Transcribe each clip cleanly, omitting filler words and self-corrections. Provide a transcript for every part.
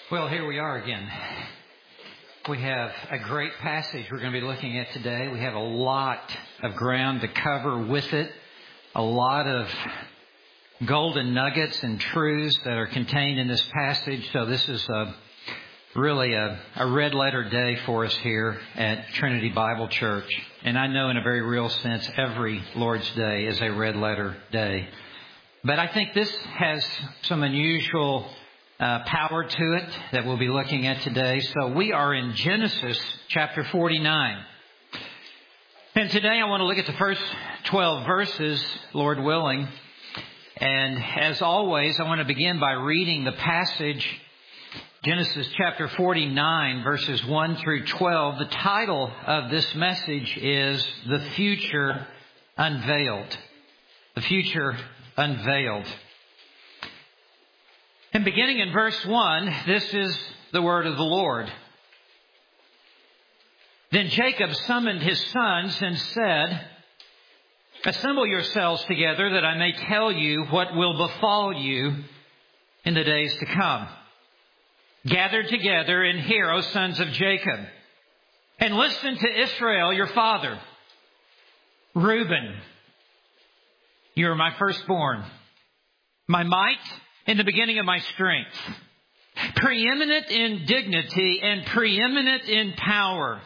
Well, here we are again. We have a great passage we're going to be looking at today. We have a lot of ground to cover with it, a lot of golden nuggets and truths that are contained in this passage. So this is really a red letter day for us here at Trinity Bible Church. And I know in a very real sense, every Lord's Day is a red letter day. But I think this has some unusual power to it that we'll be looking at today. So we are in Genesis chapter 49. And today I want to look at the first 12 verses, Lord willing. And as always, I want to begin by reading the passage, Genesis chapter 49, verses 1 through 12. The title of this message is The Future Unveiled. The Future Unveiled. And beginning in verse 1, this is the word of the Lord. Then Jacob summoned his sons and said, "Assemble yourselves together that I may tell you what will befall you in the days to come. Gather together and hear, O sons of Jacob, and listen to Israel your father. Reuben, you are my firstborn, my might in the beginning of my strength, preeminent in dignity and preeminent in power,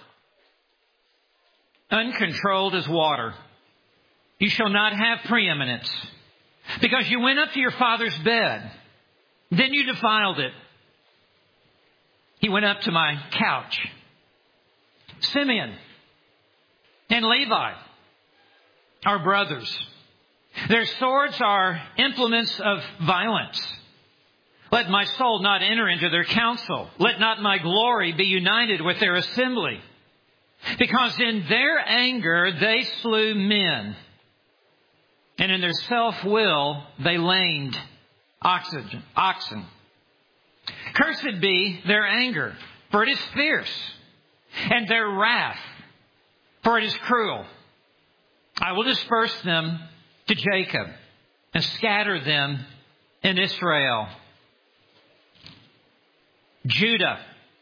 uncontrolled as water. You shall not have preeminence, because you went up to your father's bed. Then you defiled it. He went up to my couch. Simeon and Levi are brothers. Their swords are implements of violence. Let my soul not enter into their counsel. Let not my glory be united with their assembly. Because in their anger they slew men, and in their self-will they lamed oxen. Cursed be their anger, for it is fierce, and their wrath, for it is cruel. I will disperse them to Jacob and scatter them in Israel. Judah,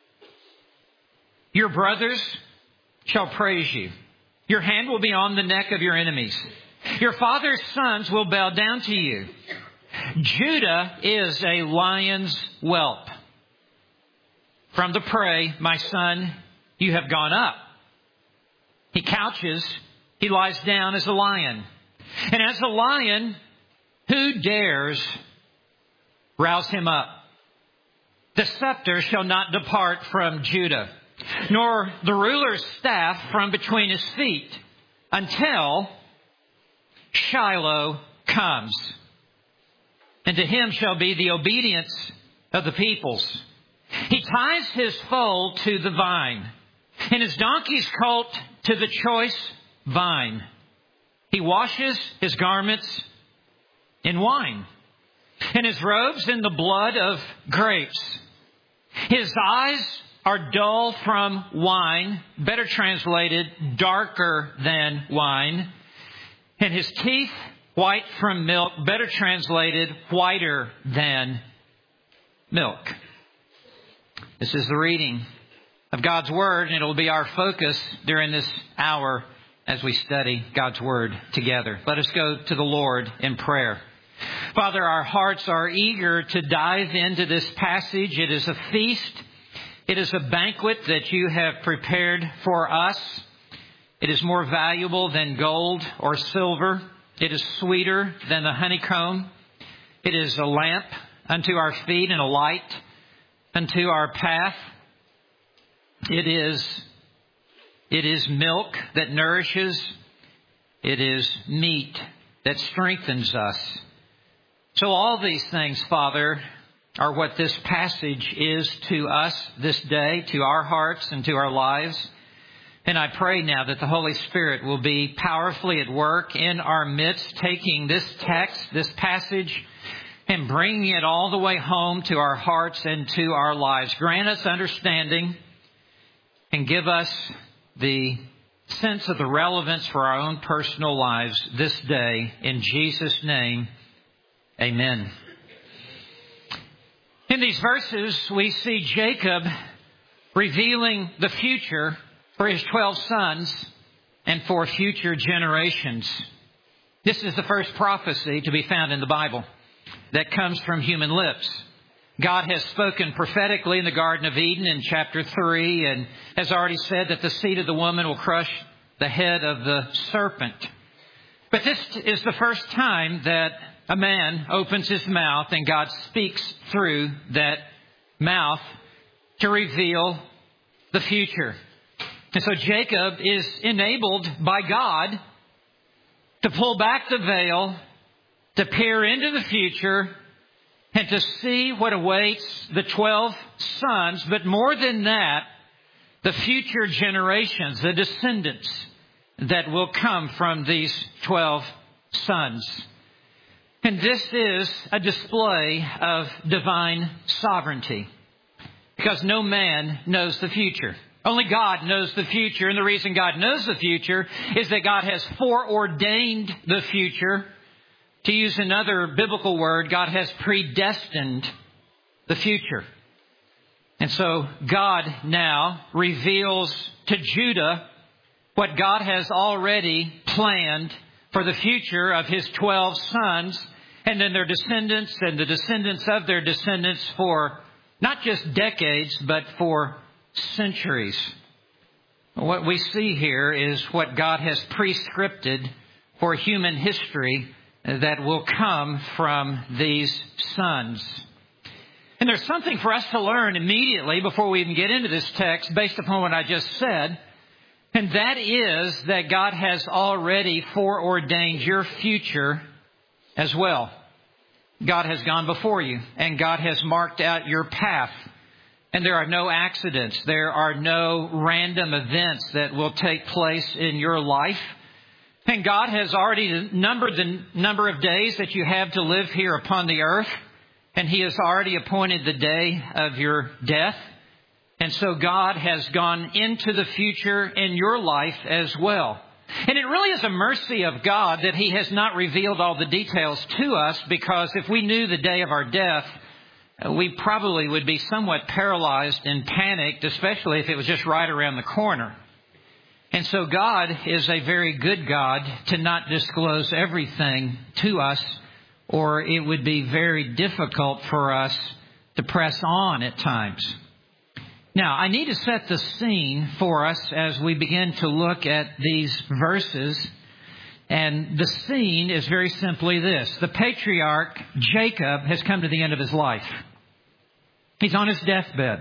your brothers shall praise you. Your hand will be on the neck of your enemies. Your father's sons will bow down to you. Judah is a lion's whelp. From the prey, my son, you have gone up. He couches, he lies down as a lion. And as a lion, who dares rouse him up? The scepter shall not depart from Judah, nor the ruler's staff from between his feet, until Shiloh comes. And to him shall be the obedience of the peoples. He ties his foal to the vine, and his donkey's colt to the choice vine. He washes his garments in wine, and his robes in the blood of grapes. His eyes are dull from wine, better translated, darker than wine. And his teeth white from milk, better translated, whiter than milk. This is the reading of God's Word, and it will be our focus during this hour as we study God's Word together. Let us go to the Lord in prayer. Father, our hearts are eager to dive into this passage. It is a feast. It is a banquet that you have prepared for us. It is more valuable than gold or silver. It is sweeter than the honeycomb. It is a lamp unto our feet and a light unto our path. It is milk that nourishes. It is meat that strengthens us. So all these things, Father, are what this passage is to us this day, to our hearts and to our lives. And I pray now that the Holy Spirit will be powerfully at work in our midst, taking this text, this passage, and bringing it all the way home to our hearts and to our lives. Grant us understanding and give us the sense of the relevance for our own personal lives this day. In Jesus' name, amen. In In these verses, we see Jacob revealing the future for his 12 sons and for future generations. This is the first prophecy to be found in the Bible that comes from human lips. God has spoken prophetically in the Garden of Eden in chapter 3 and has already said that the seed of the woman will crush the head of the serpent. But this is the first time that a man opens his mouth and God speaks through that mouth to reveal the future. And so Jacob is enabled by God to pull back the veil, to peer into the future, and to see what awaits the 12 sons. But more than that, the future generations, the descendants that will come from these 12 sons. And this is a display of divine sovereignty, because no man knows the future. Only God knows the future, and the reason God knows the future is that God has foreordained the future. To use another biblical word, God has predestined the future. And so God now reveals to Judah what God has already planned for the future of his 12 sons, and then their descendants and the descendants of their descendants for not just decades, but for centuries. What we see here is what God has prescripted for human history that will come from these sons. And there's something for us to learn immediately before we even get into this text based upon what I just said. And that is that God has already foreordained your future as well. God has gone before you, and God has marked out your path. And there are no accidents. There are no random events that will take place in your life. And God has already numbered the number of days that you have to live here upon the earth. And He has already appointed the day of your death. And so God has gone into the future in your life as well. And it really is a mercy of God that He has not revealed all the details to us, because if we knew the day of our death, we probably would be somewhat paralyzed and panicked, especially if it was just right around the corner. And so God is a very good God to not disclose everything to us, or it would be very difficult for us to press on at times. Now, I need to set the scene for us as we begin to look at these verses. And the scene is very simply this. The patriarch Jacob has come to the end of his life. He's on his deathbed.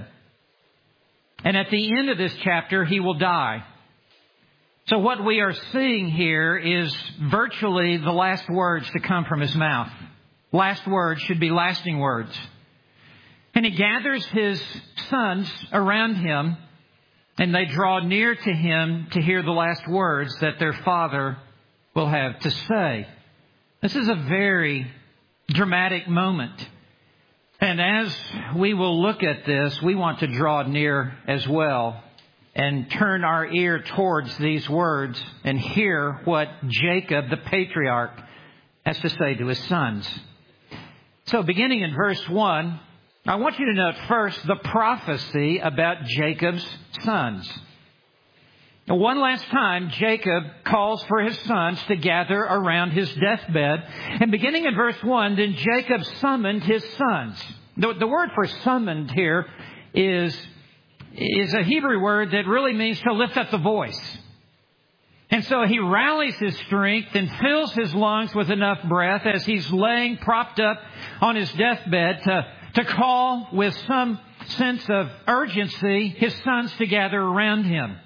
And at the end of this chapter, he will die. So what we are seeing here is virtually the last words to come from his mouth. Last words should be lasting words. And he gathers his sons around him, and they draw near to him to hear the last words that their father will have to say. This is a very dramatic moment. And as we will look at this, we want to draw near as well and turn our ear towards these words and hear what Jacob, the patriarch, has to say to his sons. So beginning in verse 1, I want you to note first the prophecy about Jacob's sons. Now, one last time, Jacob calls for his sons to gather around his deathbed. And beginning in verse 1, then Jacob summoned his sons. The word for summoned here is a Hebrew word that really means to lift up the voice. And so he rallies his strength and fills his lungs with enough breath as he's laying propped up on his deathbed to call with some sense of urgency his sons to gather around him.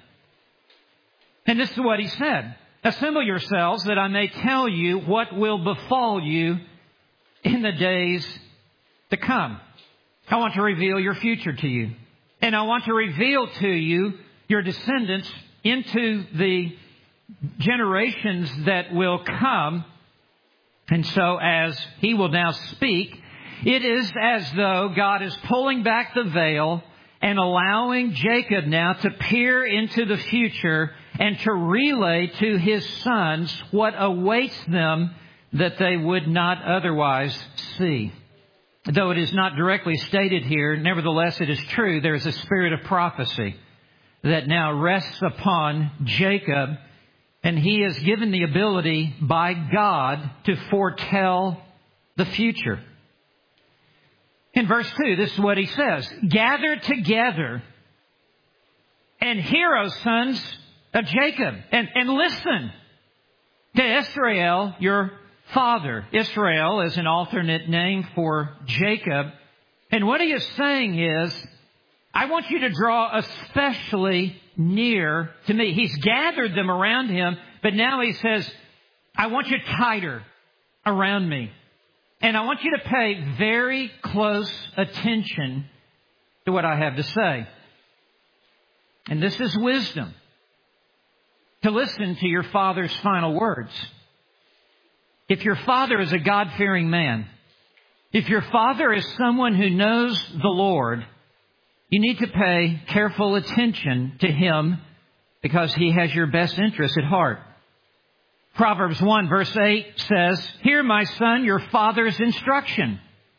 And this is what he said. Assemble yourselves that I may tell you what will befall you in the days to come. I want to reveal your future to you. And I want to reveal to you your descendants into the generations that will come. And so as he will now speak, it is as though God is pulling back the veil and allowing Jacob now to peer into the future and to relay to his sons what awaits them that they would not otherwise see. though it is not directly stated here, nevertheless it is true, there is a spirit of prophecy that now rests upon Jacob, and he is given the ability by God to foretell the future. In verse 2, this is what he says: gather together and hear, O sons of Jacob, and listen to Israel, your father. Israel is an alternate name for Jacob. And what he is saying is, I want you to draw especially near to me. He's gathered them around him, but now he says, I want you tighter around me. And I want you to pay very close attention to what I have to say. And this is wisdom, to listen to your father's final words. If your father is a God-fearing man, if your father is someone who knows the Lord, you need to pay careful attention to him because he has your best interest at heart. Proverbs 1 verse 8 says, hear, my son, your father's instruction.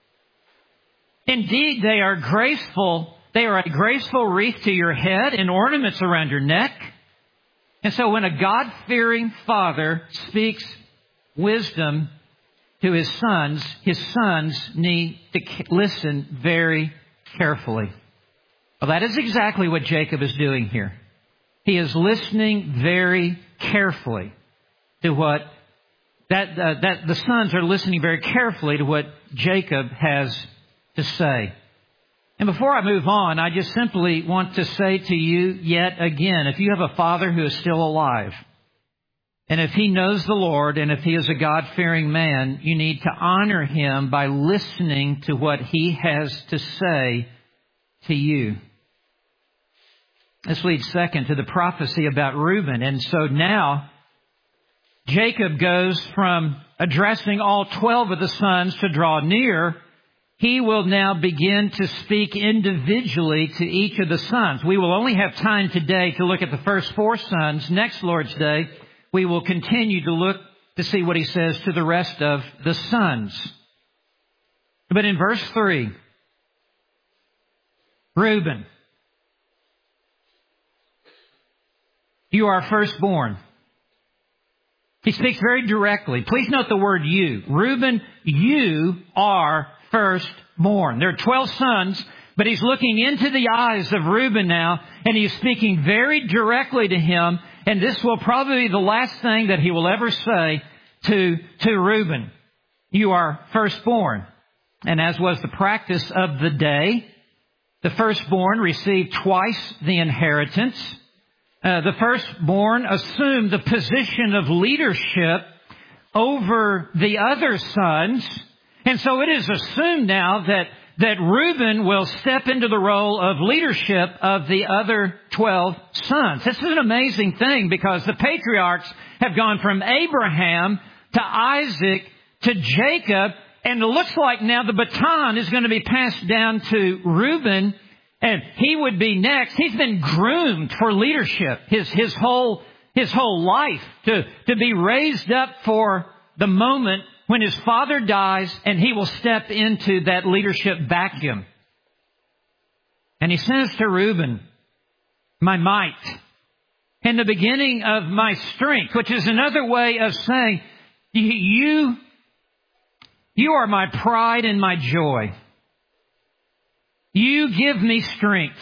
Indeed, they are graceful. They are a graceful wreath to your head and ornaments around your neck. And so when a God-fearing father speaks wisdom to his sons need to listen very carefully. Well, that is exactly what Jacob is doing here. He is listening very carefully to what that the sons are listening very carefully to what Jacob has to say. And before I move on, I just simply want to say to you yet again, if you have a father who is still alive, and if he knows the Lord, and if he is a God-fearing man, you need to honor him by listening to what he has to say to you. This leads second to the prophecy about Reuben. And so now Jacob goes from addressing all 12 of the sons to draw near. He will now begin to speak individually to each of the sons. We will only have time today to look at the first 4 sons. Next Lord's Day, we will continue to look to see what he says to the rest of the sons. But in verse 3, Reuben, you are firstborn. He speaks very directly. Please note the word you. Reuben, you are firstborn. There are 12 sons, but he's looking into the eyes of Reuben now, and he's speaking very directly to him. And this will probably be the last thing that he will ever say to Reuben. You are firstborn. And as was the practice of the day, the firstborn received twice the inheritance. The firstborn assumed the position of leadership over the other sons. And so it is assumed now that Reuben will step into the role of leadership of the other 12 sons. This is an amazing thing because the patriarchs have gone from Abraham to Isaac to Jacob, and it looks like now the baton is going to be passed down to Reuben, and he would be next. He's been groomed for leadership his whole life to be raised up for the moment when his father dies, and he will step into that leadership vacuum. And he says to Reuben, my might, and the beginning of my strength, which is another way of saying, you are my pride and my joy. You give me strength.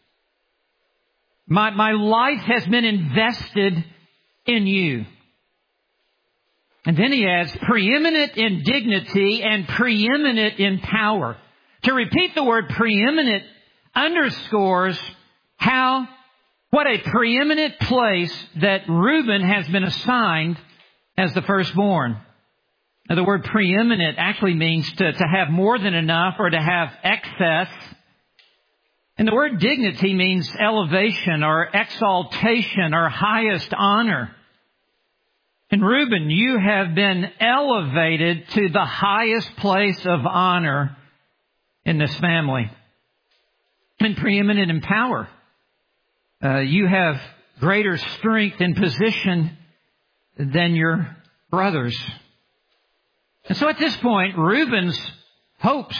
My life has been invested in you. And then he adds, preeminent in dignity and preeminent in power. To repeat the word preeminent underscores what a preeminent place that Reuben has been assigned as the firstborn. Now, the word preeminent actually means to have more than enough or to have excess. And the word dignity means elevation or exaltation or highest honor. And Reuben, you have been elevated to the highest place of honor in this family. And preeminent in power. You have greater strength and position than your brothers. And so at this point, Reuben's hopes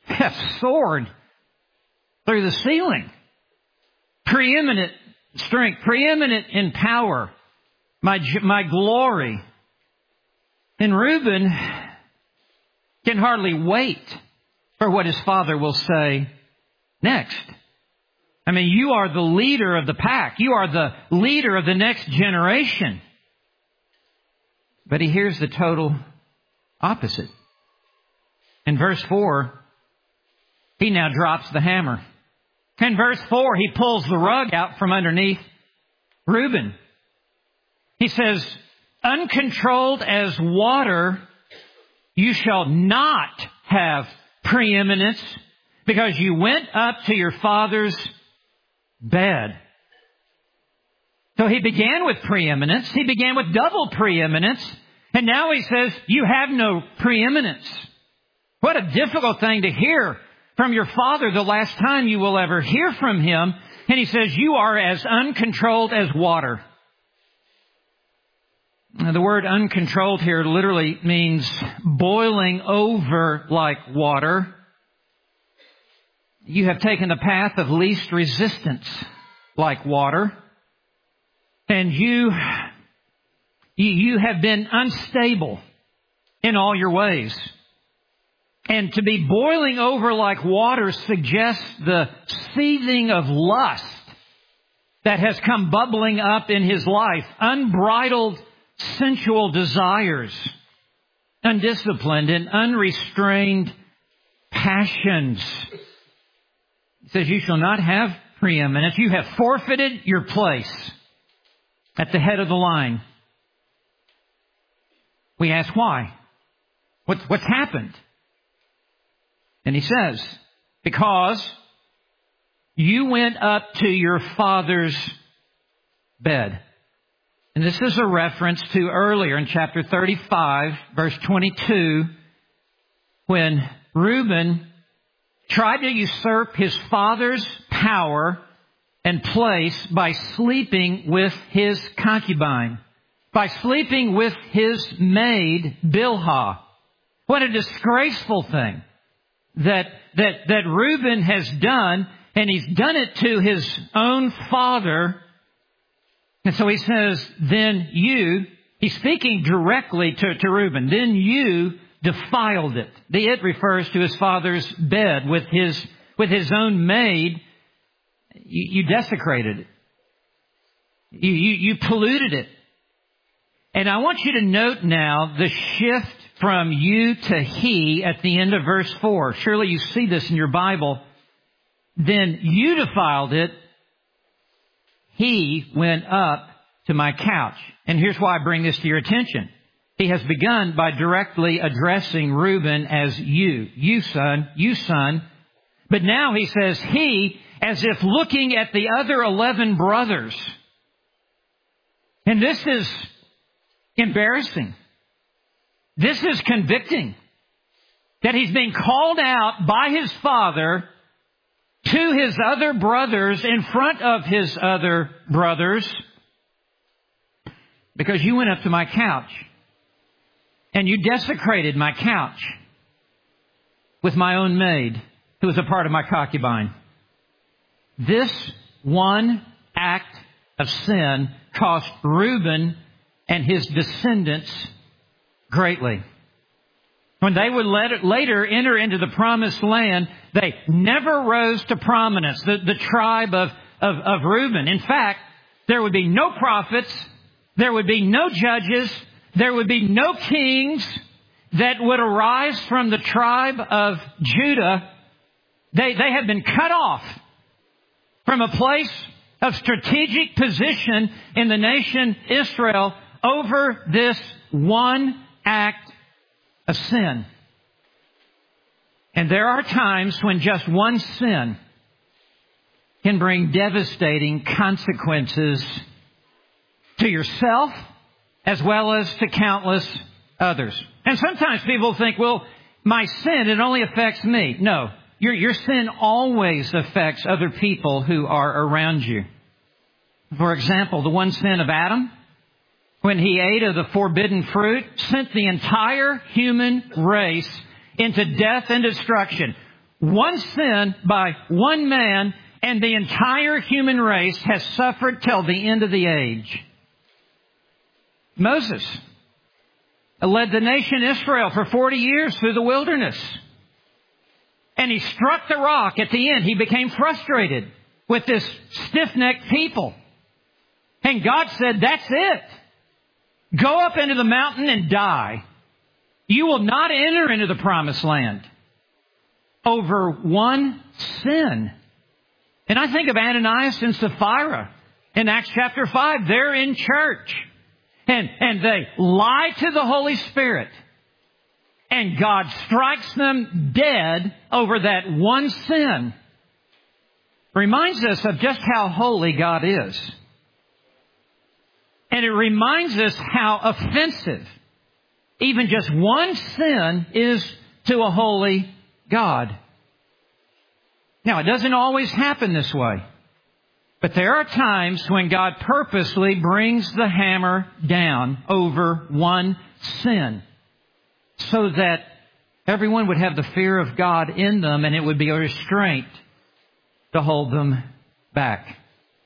have soared through the ceiling. Preeminent strength, preeminent in power, my glory. And Reuben can hardly wait for what his father will say next. I mean, you are the leader of the pack. You are the leader of the next generation. But he hears the total opposite. In verse 4, he now drops the hammer. In verse 4, he pulls the rug out from underneath Reuben. He says, uncontrolled as water, you shall not have preeminence because you went up to your father's bed. So he began with preeminence. He began with double preeminence. And now he says, you have no preeminence. What a difficult thing to hear from your father the last time you will ever hear from him. And he says, you are as uncontrolled as water. Now, the word uncontrolled here literally means boiling over like water. You have taken the path of least resistance like water. And you have been unstable in all your ways. And to be boiling over like water suggests the seething of lust that has come bubbling up in his life. Unbridled sensual desires. Undisciplined and unrestrained passions. He says, you shall not have preeminence. You have forfeited your place at the head of the line. We ask why? What's happened? And he says, because you went up to your father's bed. And this is a reference to earlier in chapter 35, verse 22, when Reuben tried to usurp his father's power and place by sleeping with his concubine, by sleeping with his maid, Bilhah. What a disgraceful thing that Reuben has done, and he's done it to his own father. And so he says, then you, he's speaking directly to Reuben, then you defiled it. The it refers to his father's bed with his own maid. You desecrated it. You polluted it. And I want you to note now the shift from you to he at the end of verse 4. Surely you see this in your Bible. Then you defiled it. He went up to my couch. And here's why I bring this to your attention. He has begun by directly addressing Reuben as you. You son. But now he says he, as if looking at the other 11 brothers. And this is embarrassing. This is convicting. That he's being called out by his father to his other brothers in front of his other brothers because you went up to my couch and you desecrated my couch with my own maid who was a part of my concubine. This one act of sin cost Reuben and his descendants greatly. When they would later enter into the promised land, they never rose to prominence, the tribe of Reuben. In fact, there would be no prophets, there would be no judges, there would be no kings that would arise from the tribe of Judah. They have been cut off from a place of strategic position in the nation Israel over this one act of sin. And there are times when just one sin can bring devastating consequences to yourself as well as to countless others. And sometimes people think, well, my sin, it only affects me. No, your sin always affects other people who are around you. For example, the one sin of Adam, when he ate of the forbidden fruit, sent the entire human race into death and destruction. one sin by one man, and the entire human race has suffered till the end of the age. Moses led the nation Israel for 40 years through the wilderness. And he struck the rock at the end. He became frustrated with this stiff-necked people. And God said, that's it. Go up into the mountain and die. You will not enter into the promised land over one sin. And I think of Ananias and Sapphira in Acts chapter 5. They're in church. And they lie to the Holy Spirit. And God strikes them dead over that one sin. Reminds us of just how holy God is. And it reminds us how offensive even just one sin is to a holy God. Now, it doesn't always happen this way. But there are times when God purposely brings the hammer down over one sin so that everyone would have the fear of God in them and it would be a restraint to hold them back.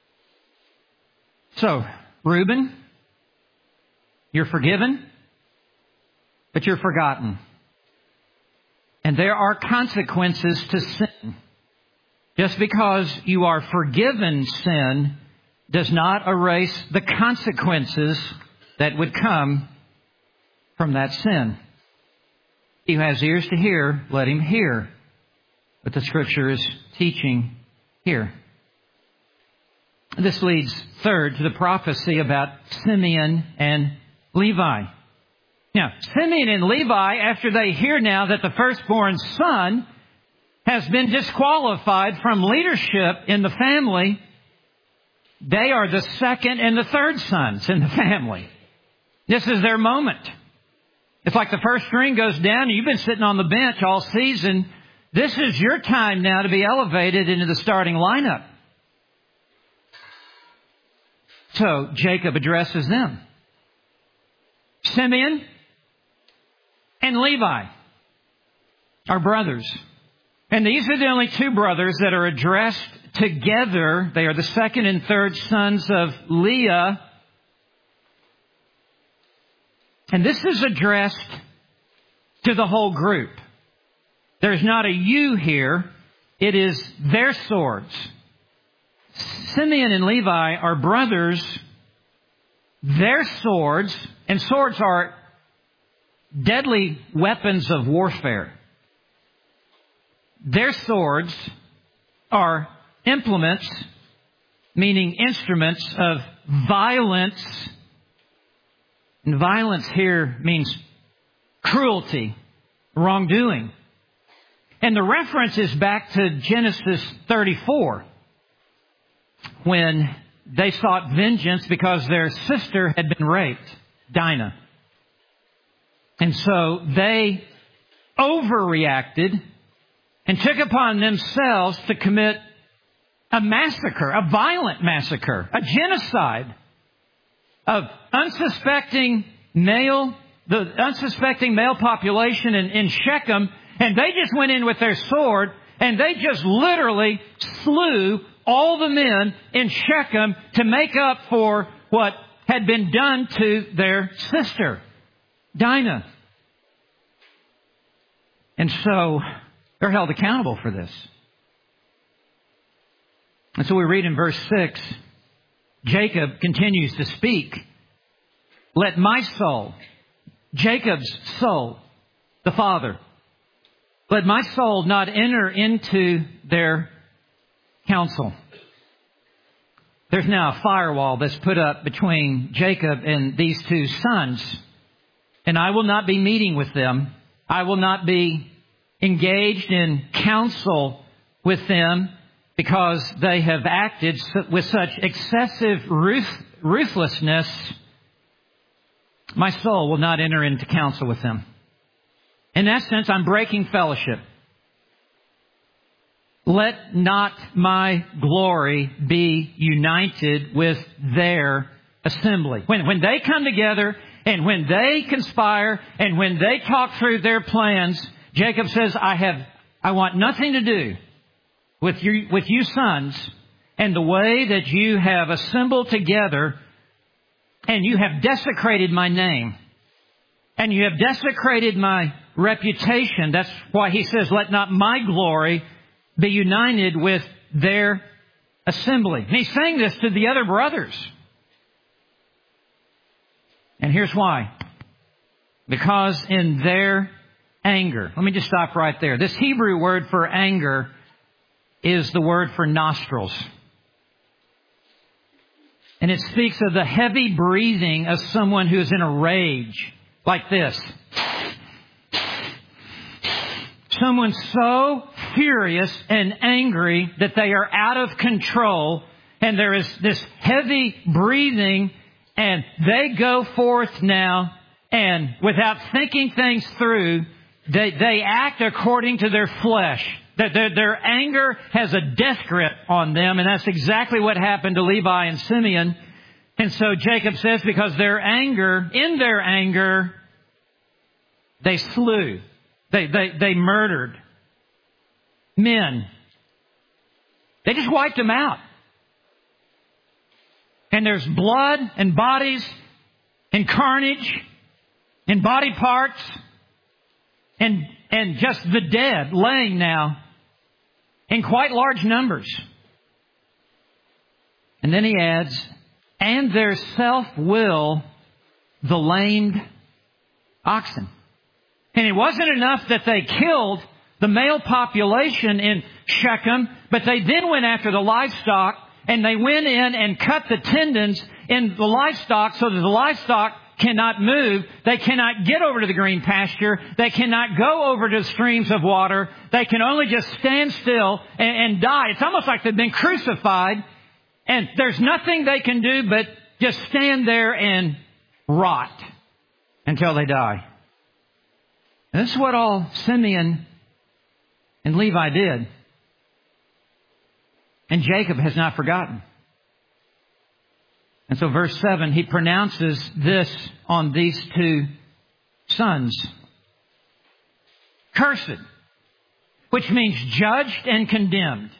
So, Reuben, you're forgiven, but you're forgotten. And there are consequences to sin. Just because you are forgiven sin does not erase the consequences that would come from that sin. He who has ears to hear, let him hear what the Scripture is teaching here. This leads, third, to the prophecy about Simeon and Levi. Now, Simeon and Levi, after they hear now that the firstborn son has been disqualified from leadership in the family, they are the second and the third sons in the family. This is their moment. It's like the first string goes down and you've been sitting on the bench all season. This is your time now to be elevated into the starting lineup. So Jacob addresses them. Simeon and Levi are brothers. And these are the only two brothers that are addressed together. They are the second and third sons of Leah. And this is addressed to the whole group. There's not a you here. It is their swords. Simeon and Levi are brothers. Their swords, and swords are deadly weapons of warfare. Their swords are implements, meaning instruments of violence. And violence here means cruelty, wrongdoing. And the reference is back to Genesis 34, when they sought vengeance because their sister had been raped, Dinah. And so they overreacted and took upon themselves to commit a massacre, a violent massacre, a genocide of the unsuspecting male population in Shechem. And they just went in with their sword and they just literally slew all the men in Shechem to make up for what had been done to their sister, Dinah. And so they're held accountable for this. And so we read in verse 6, Jacob continues to speak. Let my soul, Jacob's soul, the father, let my soul not enter into their counsel. There's now a firewall that's put up between Jacob and these two sons. And I will not be meeting with them. I will not be engaged in counsel with them because they have acted with such excessive ruthlessness. My soul will not enter into counsel with them. In that sense, I'm breaking fellowship. Let not my glory be united with their assembly. When they come together and when they conspire and when they talk through their plans, Jacob says, I have I want nothing to do with you sons and the way that you have assembled together, and you have desecrated my name. And you have desecrated my reputation. That's why he says, let not my glory be united with their assembly. And he's saying this to the other brothers. And here's why. Because in their anger. Let me just stop right there. This Hebrew word for anger is the word for nostrils. And it speaks of the heavy breathing of someone who is in a rage. Like this. Someone so furious and angry that they are out of control, and there is this heavy breathing, and they go forth now, and without thinking things through, they act according to their flesh. Their anger has a death grip on them, and that's exactly what happened to Levi and Simeon. And so Jacob says, because in their anger, they slew. They murdered men. They just wiped them out. And there's blood and bodies and carnage and body parts and just the dead laying now in quite large numbers. And then he adds, and their self-will, the lamed oxen. And it wasn't enough that they killed the male population in Shechem, but they then went after the livestock, and they went in and cut the tendons in the livestock so that the livestock cannot move. They cannot get over to the green pasture. They cannot go over to streams of water. They can only just stand still and die. It's almost like they've been crucified, and there's nothing they can do but just stand there and rot until they die. And this is what all Simeon and Levi did. And Jacob has not forgotten. And so verse 7, he pronounces this on these two sons. Cursed, which means judged and condemned.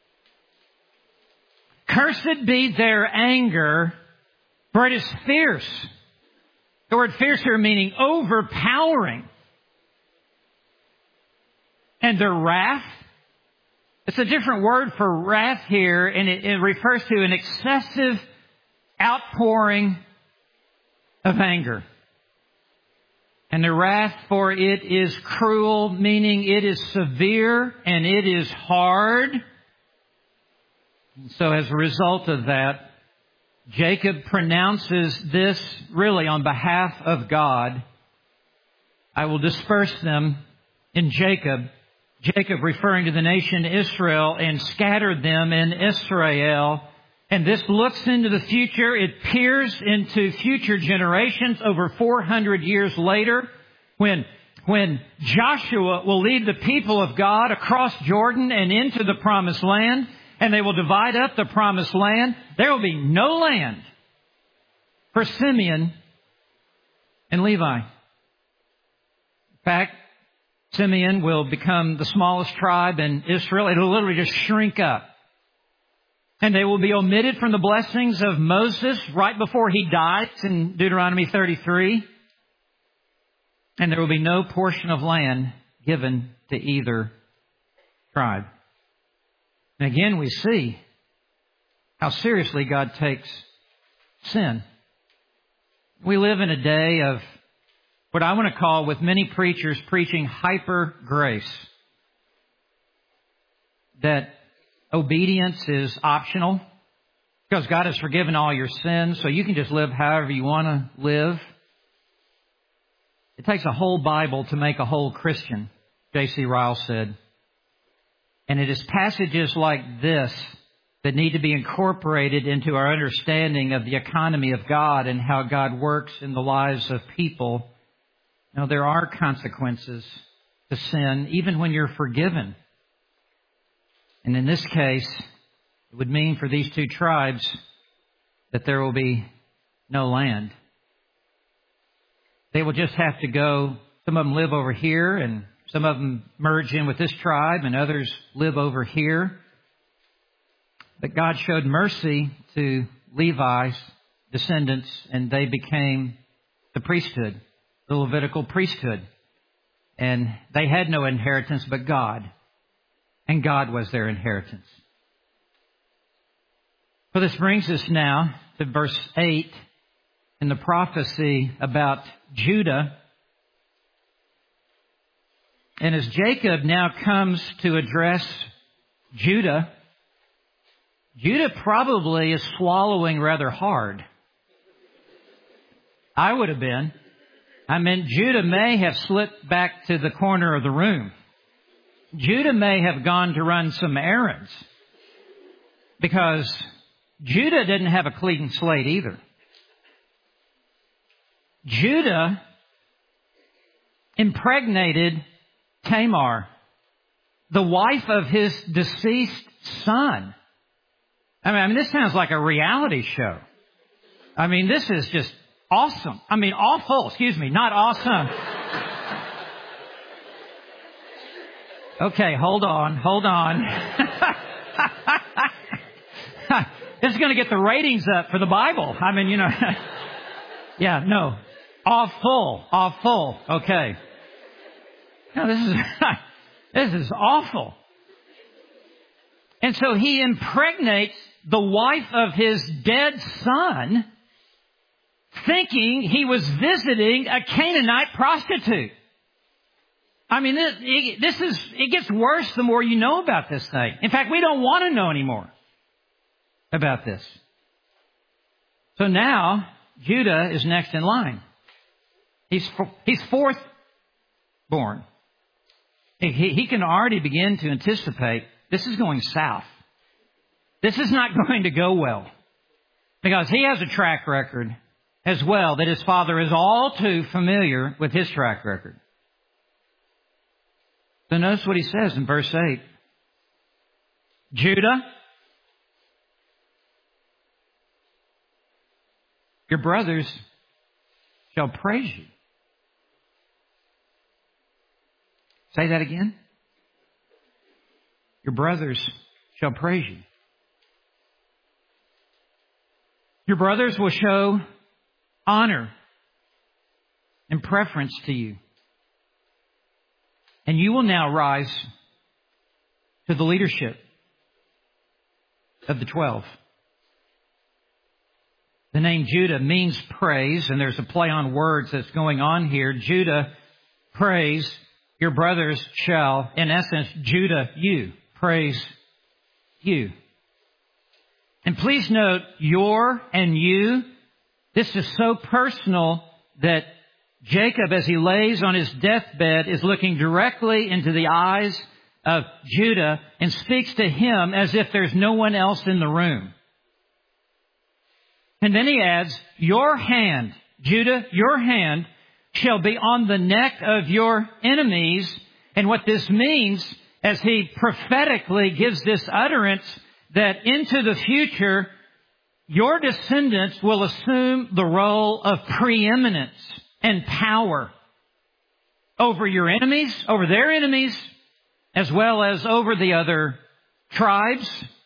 Cursed be their anger, for it is fierce. The word fierce here meaning overpowering. And their wrath, it's a different word for wrath here, and it refers to an excessive outpouring of anger. And their wrath, for it is cruel, meaning it is severe and it is hard. And so as a result of that, Jacob pronounces this really on behalf of God. I will disperse them in Jacob. Jacob referring to the nation Israel, and scattered them in Israel. And this looks into the future. It peers into future generations over 400 years later, when Joshua will lead the people of God across Jordan and into the promised land, and they will divide up the promised land. There will be no land for Simeon and Levi. In fact, Simeon will become the smallest tribe in Israel. It will literally just shrink up. And they will be omitted from the blessings of Moses right before he dies in Deuteronomy 33. And there will be no portion of land given to either tribe. And again, we see how seriously God takes sin. We live in a day of what I want to call, with many preachers, preaching hyper grace. That obedience is optional because God has forgiven all your sins, so you can just live however you want to live. It takes a whole Bible to make a whole Christian, J.C. Ryle said. And it is passages like this that need to be incorporated into our understanding of the economy of God and how God works in the lives of people. Now, there are consequences to sin, even when you're forgiven. And in this case, it would mean for these two tribes that there will be no land. They will just have to go. Some of them live over here, and Some of them merge in with this tribe and others live over here. But God showed mercy to Levi's descendants and they became the priesthood, the Levitical priesthood. And they had no inheritance but God. And God was their inheritance. So this brings us now to verse 8 in the prophecy about Judah. And as Jacob now comes to address Judah, Judah probably is swallowing rather hard. I would have been. I mean, Judah may have slipped back to the corner of the room. Judah may have gone to run some errands because Judah didn't have a clean slate either. Judah impregnated Tamar, the wife of his deceased son. I mean, this sounds like a reality show. I mean, this is just awesome. I mean, awful. Excuse me, not awesome. Okay, hold on. This is going to get the ratings up for the Bible. I mean, yeah, no. Awful. Okay. No, this is awful. And so he impregnates the wife of his dead son, thinking he was visiting a Canaanite prostitute. I mean, it gets worse the more you know about this thing. In fact, we don't want to know anymore about this. So now, Judah is next in line. He's fourth born. He can already begin to anticipate this is going south. This is not going to go well. Because he has a track record as well that his father is all too familiar with his track record. So notice what he says in verse 8. Judah, your brothers shall praise you. Say that again. Your brothers shall praise you. Your brothers will show honor and preference to you. And you will now rise to the leadership of the 12. The name Judah means praise, and there's a play on words that's going on here. Judah, praise. Your brothers shall, in essence, Judah, you, praise you. And please note, your and you, this is so personal that Jacob, as he lays on his deathbed, is looking directly into the eyes of Judah and speaks to him as if there's no one else in the room. And then he adds, your hand, Judah, your hand shall be on the neck of your enemies. And what this means, as he prophetically gives this utterance, that into the future, your descendants will assume the role of preeminence and power over your enemies, over their enemies, as well as over the other tribes.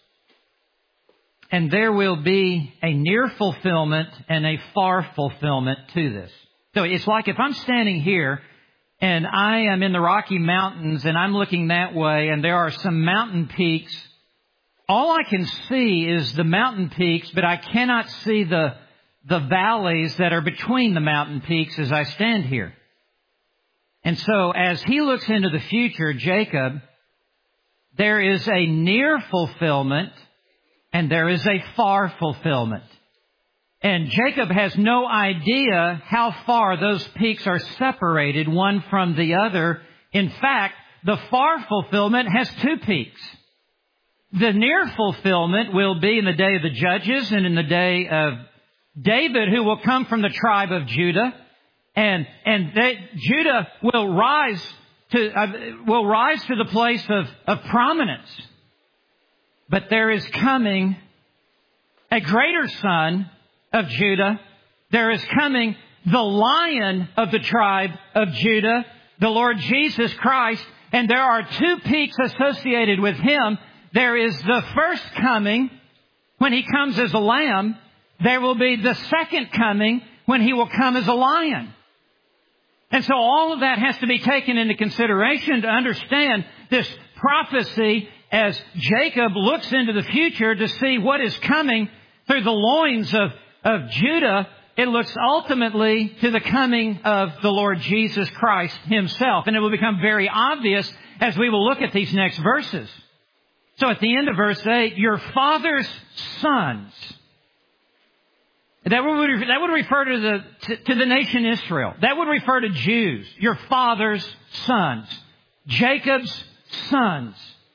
And there will be a near fulfillment and a far fulfillment to this. So it's like if I'm standing here and I am in the Rocky Mountains and I'm looking that way and there are some mountain peaks, all I can see is the mountain peaks, but I cannot see the valleys that are between the mountain peaks as I stand here. And so as he looks into the future, Jacob, there is a near fulfillment and there is a far fulfillment. And Jacob has no idea how far those peaks are separated one from the other. In fact, the far fulfillment has two peaks. The near fulfillment will be in the day of the judges and in the day of David, who will come from the tribe of Judah. And Judah will rise to the place of prominence. But there is coming a greater son of Judah. There is coming the Lion of the tribe of Judah, the Lord Jesus Christ, and there are two peaks associated with Him. There is the first coming, when He comes as a lamb. There will be the second coming, when He will come as a lion. And so all of that has to be taken into consideration to understand this prophecy as Jacob looks into the future to see what is coming through the loins of Judah. It looks ultimately to the coming of the Lord Jesus Christ Himself. And it will become very obvious as we will look at these next verses. So at the end of verse 8, your father's sons. That would refer to the nation Israel. That would refer to Jews. Your father's sons. Jacob's sons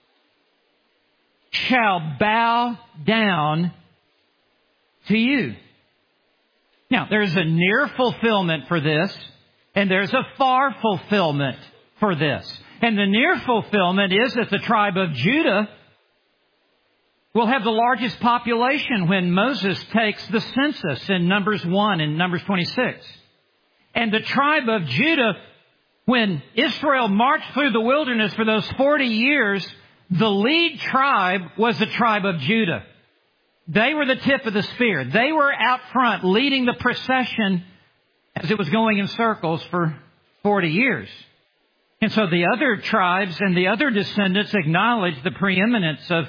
shall bow down to you. Now, there's a near fulfillment for this, and there's a far fulfillment for this. And the near fulfillment is that the tribe of Judah will have the largest population when Moses takes the census in Numbers 1 and Numbers 26. And the tribe of Judah, when Israel marched through the wilderness for those 40 years, the lead tribe was the tribe of Judah. They were the tip of the spear. They were out front leading the procession as it was going in circles for 40 years. And so the other tribes and the other descendants acknowledged the preeminence of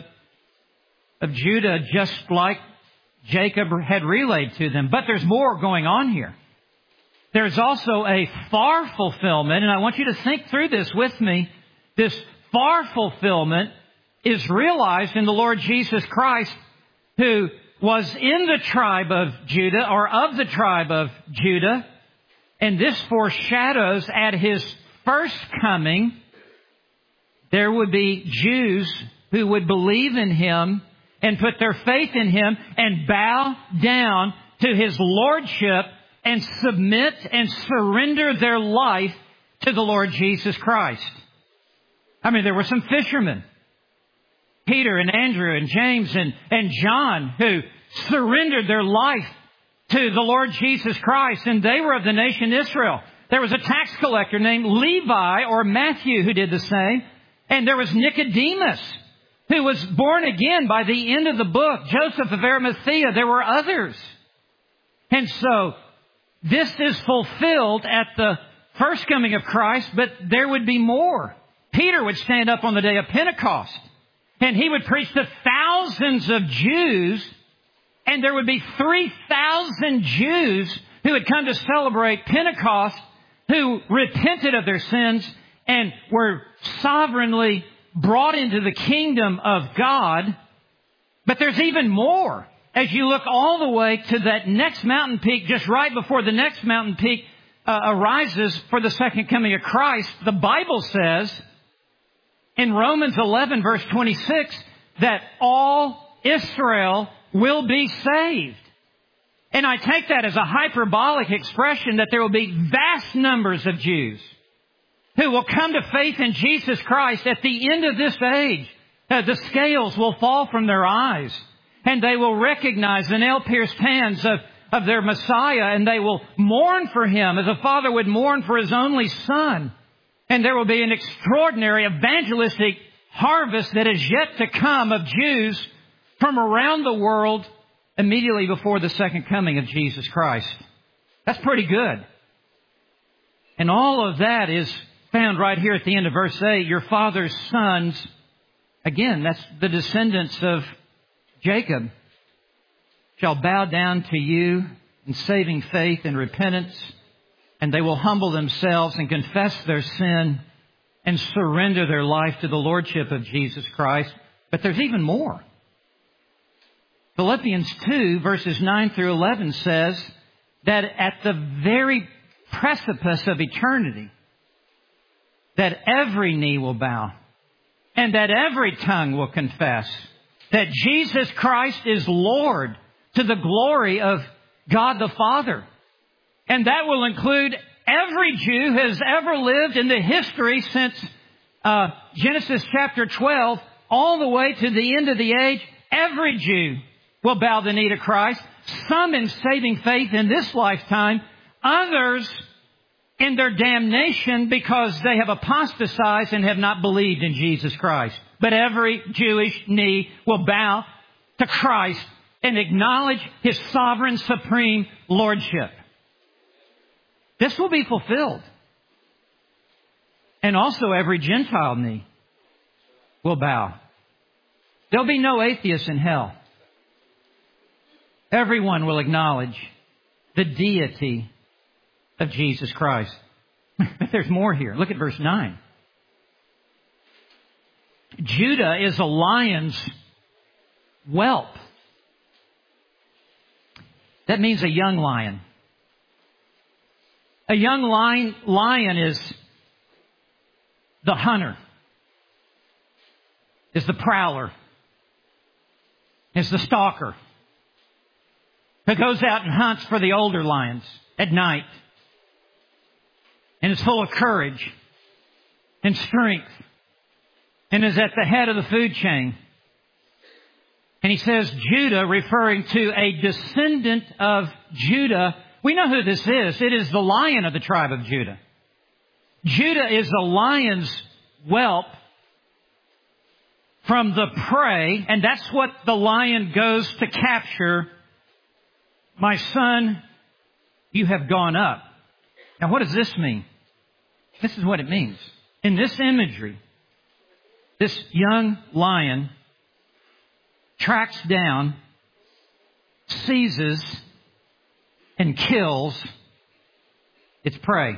Judah, just like Jacob had relayed to them. But there's more going on here. There's also a far fulfillment, and I want you to think through this with me. This far fulfillment is realized in the Lord Jesus Christ, who was in the tribe of Judah, or of the tribe of Judah. And this foreshadows at His first coming, there would be Jews who would believe in Him and put their faith in Him and bow down to His lordship and submit and surrender their life to the Lord Jesus Christ. I mean, there were some fishermen, Peter and Andrew and James and John, who surrendered their life to the Lord Jesus Christ, and they were of the nation Israel. There was a tax collector named Levi or Matthew who did the same, and there was Nicodemus, who was born again by the end of the book, Joseph of Arimathea. There were others. And so this is fulfilled at the first coming of Christ, but there would be more. Peter would stand up on the day of Pentecost, and he would preach to thousands of Jews, and there would be 3,000 Jews who had come to celebrate Pentecost, who repented of their sins and were sovereignly brought into the kingdom of God. But there's even more. As you look all the way to that next mountain peak, just right before the next mountain peak arises for the second coming of Christ, the Bible says in Romans 11 verse 26 that all Israel will be saved. And I take that as a hyperbolic expression that there will be vast numbers of Jews who will come to faith in Jesus Christ at the end of this age. The scales will fall from their eyes, and they will recognize the nail-pierced hands of their Messiah, and they will mourn for Him as a father would mourn for his only son. And there will be an extraordinary evangelistic harvest that is yet to come of Jews from around the world immediately before the second coming of Jesus Christ. That's pretty good. And all of that is found right here at the end of verse 8. Your father's sons, again, that's the descendants of Jacob, shall bow down to you in saving faith and repentance, and they will humble themselves and confess their sin and surrender their life to the lordship of Jesus Christ. But there's even more. Philippians 2 verses 9 through 11 says that at the very precipice of eternity, that every knee will bow and that every tongue will confess that Jesus Christ is Lord, to the glory of God the Father. And that will include every Jew who has ever lived in the history since Genesis chapter 12 all the way to the end of the age. Every Jew will bow the knee to Christ. Some in saving faith in this lifetime, others in their damnation because they have apostatized and have not believed in Jesus Christ. But every Jewish knee will bow to Christ and acknowledge His sovereign, supreme lordship. This will be fulfilled. And also every Gentile knee will bow. There'll be no atheists in hell. Everyone will acknowledge the deity of Jesus Christ. But there's more here. Look at verse 9. Judah is a lion's whelp. That means a young lion. A young lion is the hunter, is the prowler, is the stalker, who goes out and hunts for the older lions at night and is full of courage and strength and is at the head of the food chain. And he says Judah, referring to a descendant of Judah. We know who this is. It is the lion of the tribe of Judah. Judah is a lion's whelp from the prey, and that's what the lion goes to capture. My son, you have gone up. Now, what does this mean? This is what it means. In this imagery, this young lion tracks down, seizes, and kills its prey.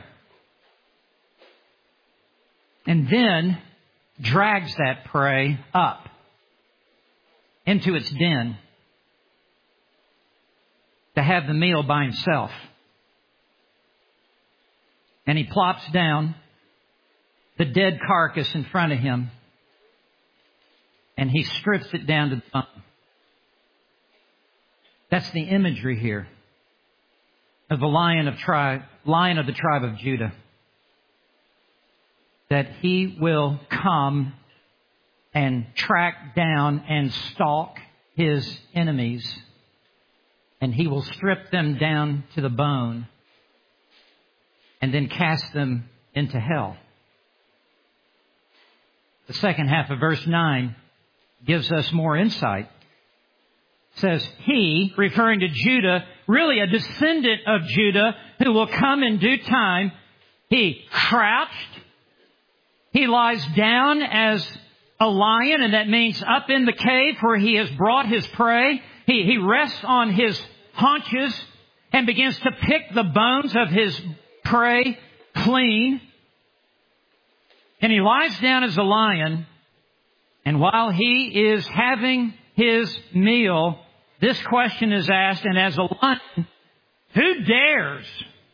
And then drags that prey up into its den to have the meal by himself. And he plops down the dead carcass in front of him, and he strips it down to the bone. That's the imagery here of the lion of the tribe of Judah. That he will come and track down and stalk his enemies, and he will strip them down to the bone and then cast them into hell. The second half of verse 9 gives us more insight. It says, he, referring to Judah, really a descendant of Judah who will come in due time, he crouched, he lies down as a lion, and that means up in the cave where he has brought his prey. He rests on his haunches and begins to pick the bones of his prey clean. And he lies down as a lion, and while he is having his meal, this question is asked, and as a lion, who dares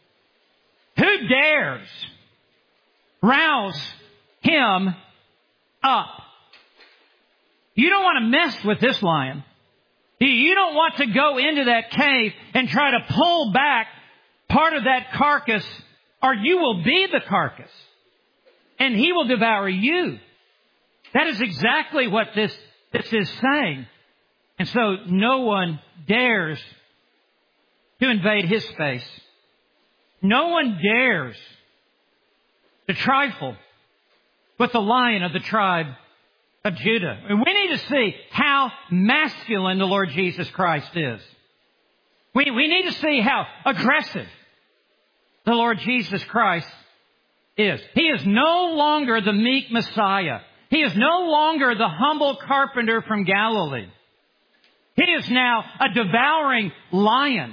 rouse him up? You don't want to mess with this lion. You don't want to go into that cave and try to pull back part of that carcass, or you will be the carcass, and he will devour you. That is exactly what this is saying. And so no one dares to invade his space. No one dares to trifle with the lion of the tribe of Judah. And we need to see how masculine the Lord Jesus Christ is. We need to see how aggressive the Lord Jesus Christ is. He is no longer the meek Messiah. He is no longer the humble carpenter from Galilee. He is now a devouring lion.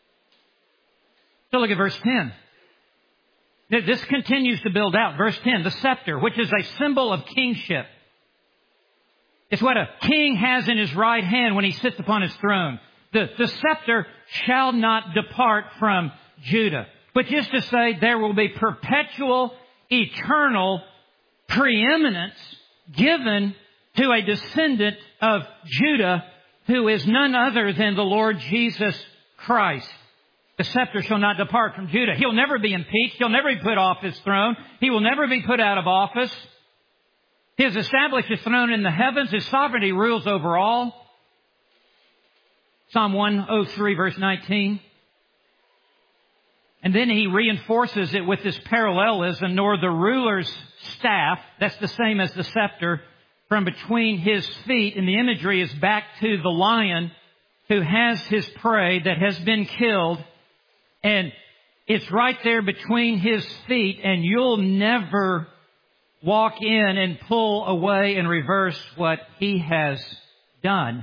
So look at verse 10. This continues to build out. Verse 10, the scepter, which is a symbol of kingship. It's what a king has in his right hand when he sits upon his throne. The scepter shall not depart from Judah, which is to say there will be perpetual, eternal preeminence given to a descendant of Judah who is none other than the Lord Jesus Christ. The scepter shall not depart from Judah. He'll never be impeached. He'll never be put off his throne. He will never be put out of office. He has established his throne in the heavens. His sovereignty rules over all. Psalm 103, verse 19. And then he reinforces it with this parallelism, nor the ruler's staff, that's the same as the scepter, from between his feet. And the imagery is back to the lion who has his prey that has been killed. And it's right there between his feet, and you'll never walk in and pull away and reverse what he has done.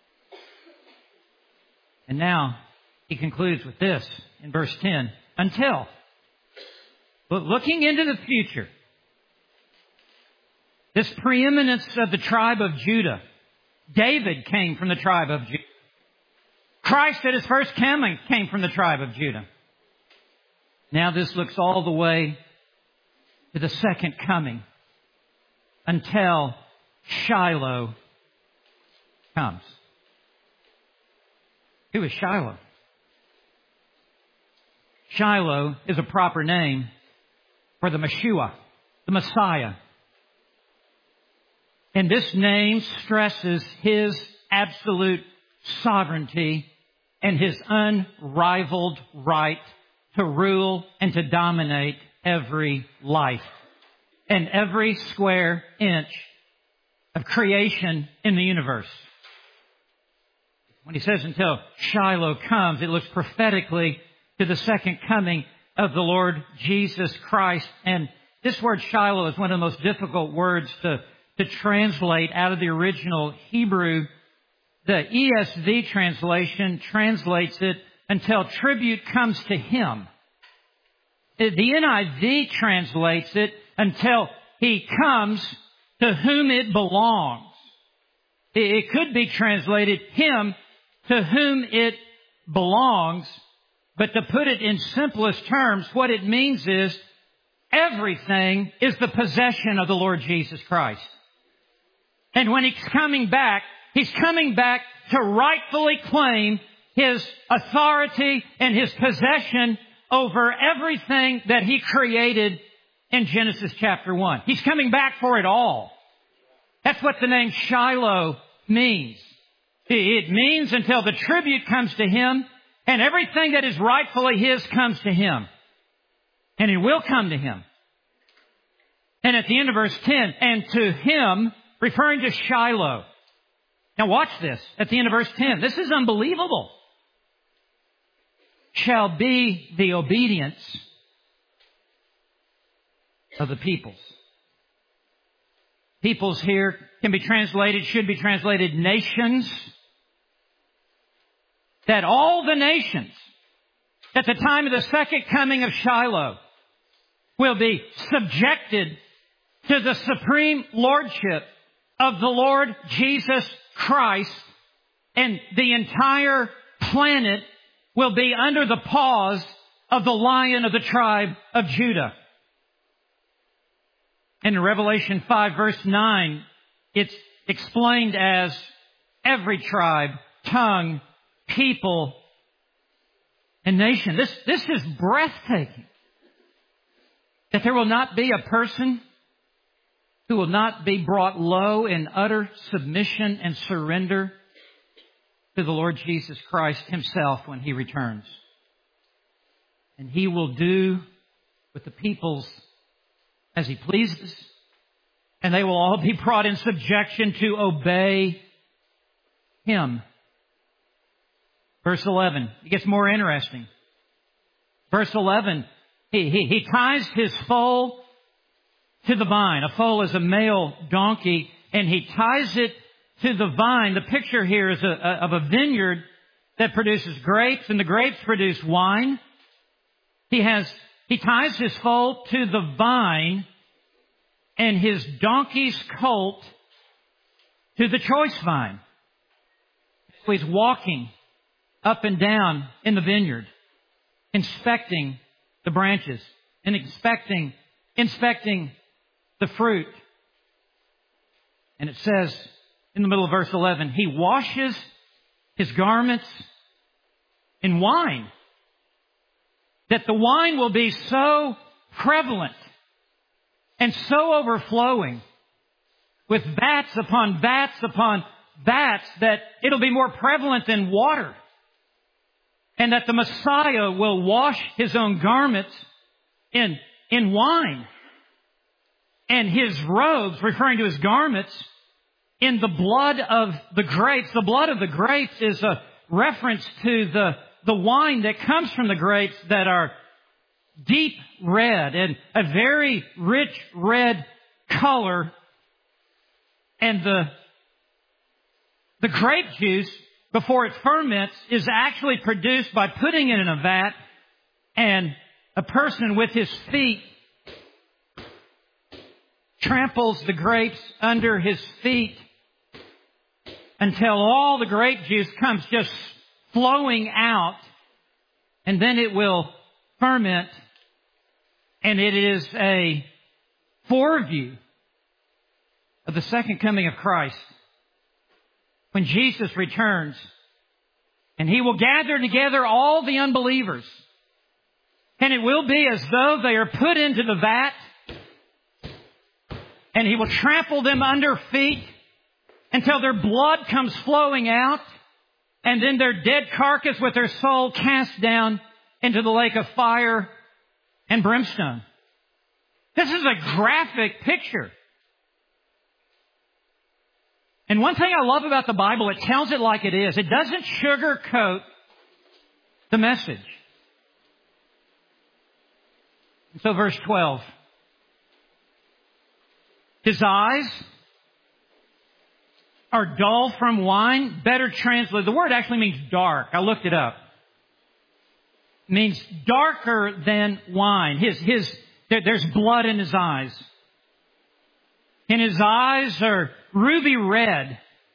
And now he concludes with this in verse 10. Until, but looking into the future, this preeminence of the tribe of Judah. David came from the tribe of Judah. Christ at his first coming came from the tribe of Judah. Now this looks all the way to the second coming until Shiloh comes. Who is Shiloh? Shiloh is a proper name for the Messiah, the Messiah. And this name stresses His absolute sovereignty and His unrivaled right to rule and to dominate every life and every square inch of creation in the universe. When he says until Shiloh comes, it looks prophetically to the second coming of the Lord Jesus Christ. And this word Shiloh is one of the most difficult words to translate out of the original Hebrew. The ESV translation translates it until tribute comes to Him. The NIV translates it until He comes to whom it belongs. It could be translated Him to whom it belongs. But to put it in simplest terms, what it means is everything is the possession of the Lord Jesus Christ. And when He's coming back to rightfully claim His authority and His possession over everything that He created in Genesis chapter 1. He's coming back for it all. That's what the name Shiloh means. It means until the tribute comes to Him and everything that is rightfully His comes to Him. And it will come to Him. And at the end of verse 10, and to Him, referring to Shiloh. Now watch this. At the end of verse 10, this is unbelievable. Shall be the obedience of the peoples. Peoples here can be translated, should be translated nations. That all the nations at the time of the second coming of Shiloh will be subjected to the supreme lordship of the Lord Jesus Christ, and the entire planet will be under the paws of the Lion of the tribe of Judah. And in Revelation 5 verse 9, it's explained as every tribe, tongue, people, and nation. This is breathtaking. That there will not be a person who will not be brought low in utter submission and surrender to the Lord Jesus Christ Himself when He returns. And He will do with the peoples as He pleases. And they will all be brought in subjection to obey Him. Verse 11, it gets more interesting. Verse 11, he ties his foal to the vine. A foal is a male donkey, and he ties it to the vine. The picture here is of a vineyard that produces grapes, and the grapes produce wine. He ties his foal to the vine, and his donkey's colt to the choice vine. So he's walking up and down in the vineyard, inspecting the branches and inspecting the fruit. And it says in the middle of verse 11, he washes his garments in wine, that the wine will be so prevalent and so overflowing with vats upon vats upon vats that it'll be more prevalent than water. and that the Messiah will wash His own garments in wine, and His robes, referring to His garments, in the blood of the grapes. The blood of the grapes is a reference to the wine that comes from the grapes that are deep red and a very rich red color. And the grape juice, before it ferments, is actually produced by putting it in a vat, and a person with his feet tramples the grapes under his feet until all the grape juice comes just flowing out, and then it will ferment, and it is a foreview of the second coming of Christ, when Jesus returns, and He will gather together all the unbelievers, and it will be as though they are put into the vat, and He will trample them under feet until their blood comes flowing out, and then their dead carcass with their soul cast down into the lake of fire and brimstone. This is a graphic picture. And one thing I love about the Bible, it tells it like it is. It doesn't sugarcoat the message. And so verse 12. His eyes are dull from wine. Better translated. The word actually means dark. I looked it up. It means darker than wine. There's blood in His eyes. And His eyes are ruby red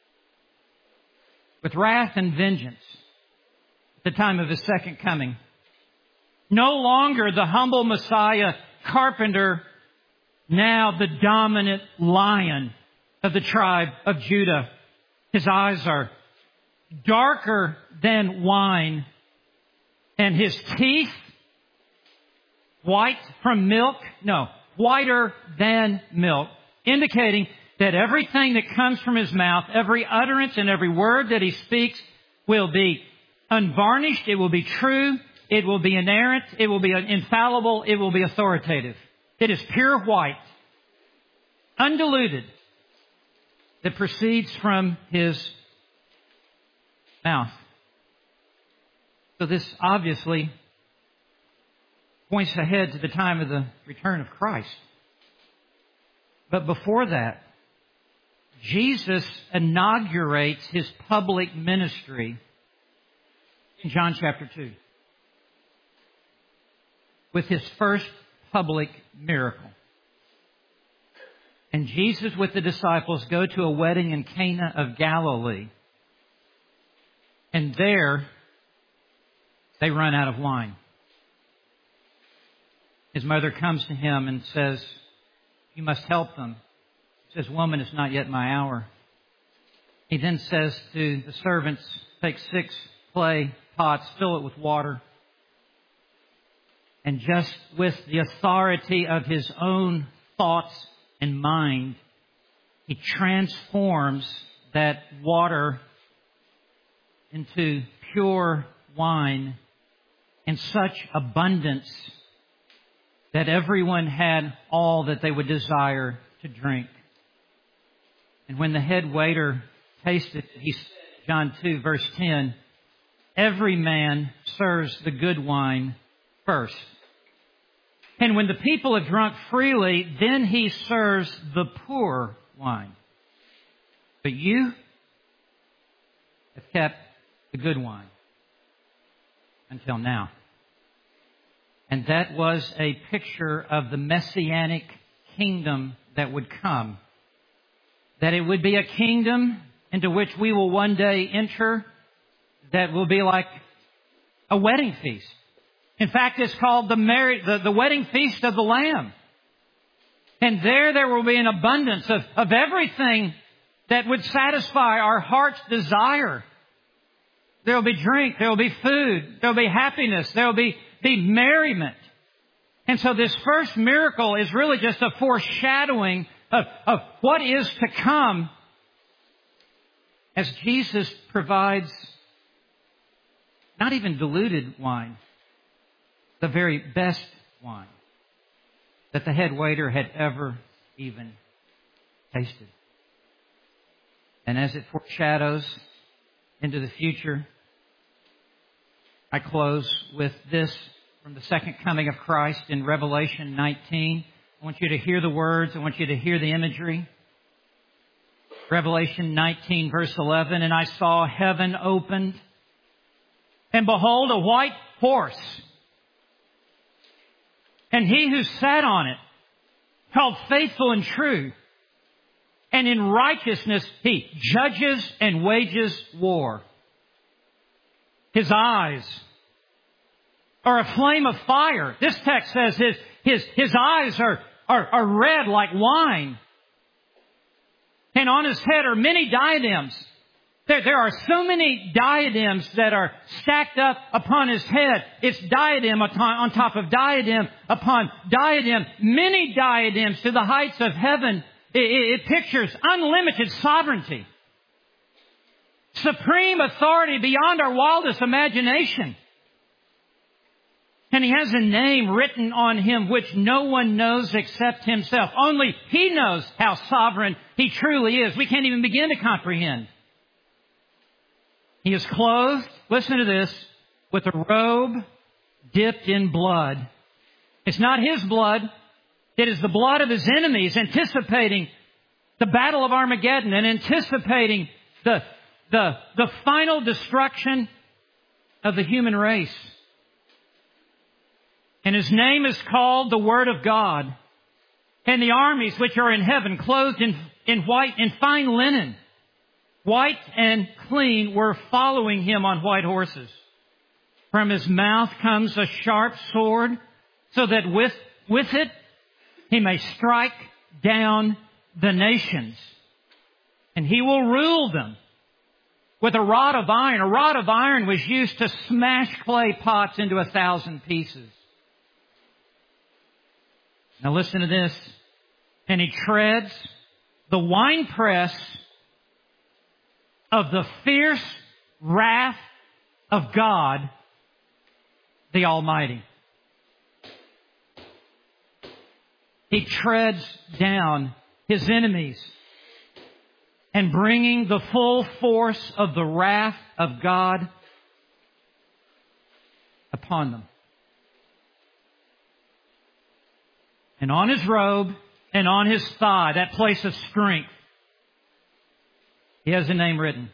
with wrath and vengeance at the time of His second coming. No longer the humble Messiah carpenter, now the dominant lion of the tribe of Judah. His eyes are darker than wine, and His teeth white from milk. No, whiter than milk, indicating that everything that comes from His mouth, every utterance and every word that He speaks, will be unvarnished, it will be true, it will be inerrant, it will be infallible, it will be authoritative. It is pure white, undiluted, that proceeds from His mouth. So this obviously points ahead to the time of the return of Christ. But before that, Jesus inaugurates His public ministry in John chapter 2 with His first public miracle. And Jesus with the disciples go to a wedding in Cana of Galilee. And there they run out of wine. His mother comes to Him and says, "You must help them." He says, "Woman, it's not yet my hour." He then says to the servants, "Take 6 clay pots, fill it with water." And just with the authority of His own thoughts and mind, He transforms that water into pure wine in such abundance that everyone had all that they would desire to drink. And when the head waiter tasted it, he said, John 2, verse 10, "Every man serves the good wine first. And when the people have drunk freely, then he serves the poor wine. But you have kept the good wine until now." And that was a picture of the messianic kingdom that would come. That it would be a kingdom into which we will one day enter that will be like a wedding feast. In fact, it's called the wedding feast of the Lamb. And there will be an abundance of everything that would satisfy our heart's desire. There will be drink, there will be food, there will be happiness, there will be merriment. And so this first miracle is really just a foreshadowing of what is to come as Jesus provides not even diluted wine, the very best wine that the head waiter had ever even tasted. And as it foreshadows into the future, I close with this from the second coming of Christ in Revelation 19. I want you to hear the words. I want you to hear the imagery. Revelation 19, verse 11, and I saw heaven opened, and behold, a white horse. And he who sat on it, called Faithful and True, and in righteousness he judges and wages war. His eyes are a flame of fire. This text says his eyes are red like wine. And on his head are many diadems. There are so many diadems that are stacked up upon his head. It's diadem on top of diadem upon diadem. Many diadems to the heights of heaven. It pictures unlimited sovereignty. Supreme authority beyond our wildest imagination. And he has a name written on him which no one knows except himself. Only he knows how sovereign he truly is. We can't even begin to comprehend. He is clothed, listen to this, with a robe dipped in blood. It's not his blood. It is the blood of his enemies, anticipating the battle of Armageddon and anticipating the final destruction of the human race. And his name is called the Word of God. And the armies which are in heaven, clothed in white and fine linen, white and clean, were following him on white horses. From his mouth comes a sharp sword, so that with it he may strike down the nations. And he will rule them with a rod of iron. A rod of iron was used to smash clay pots into 1,000 pieces. Now listen to this. And he treads the winepress of the fierce wrath of God, the Almighty. He treads down his enemies and bringing the full force of the wrath of God upon them. And on his robe and on his thigh, that place of strength, he has a name written.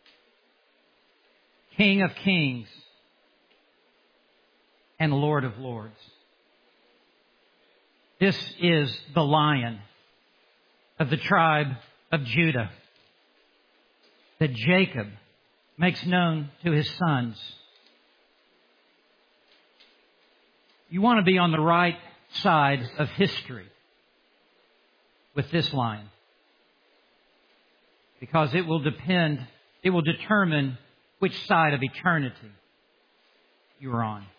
King of Kings and Lord of Lords. This is the Lion of the tribe of Judah that Jacob makes known to his sons. You want to be on the right side of history with this Lion, because it will determine which side of eternity you are on.